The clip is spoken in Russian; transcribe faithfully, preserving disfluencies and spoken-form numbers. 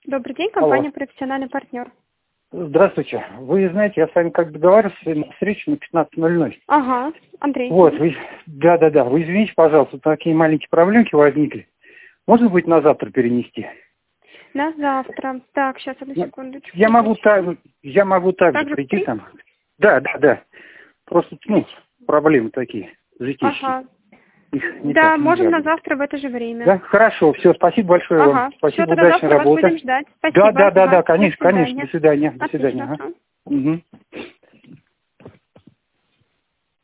Добрый день, Алло. компания «Профессиональный партнер». Здравствуйте. Вы знаете, я с вами как договаривался на встречу на пятнадцать ноль ноль. Ага, Андрей. Вот, вы, да-да-да, вы извините, пожалуйста, такие маленькие проблемки возникли. Можно будет на завтра перенести? На завтра. Так, сейчас, одну Ну, секундочку. Я могу так, я могу также Также в прийти три? там. Да, да, да. Просто, ну, проблемы такие, житейские. Ага. Их Да, никак можем нельзя на будет. завтра в это же время. Да, хорошо, все, спасибо большое вам. Ага. Все, Спасибо, тогда удачной завтра вас работы. будем ждать. Да, Спасибо. да, да, Ага. да, конечно, До конечно. свидания. До свидания, до свидания. Отлично. Ага. Ага. Угу.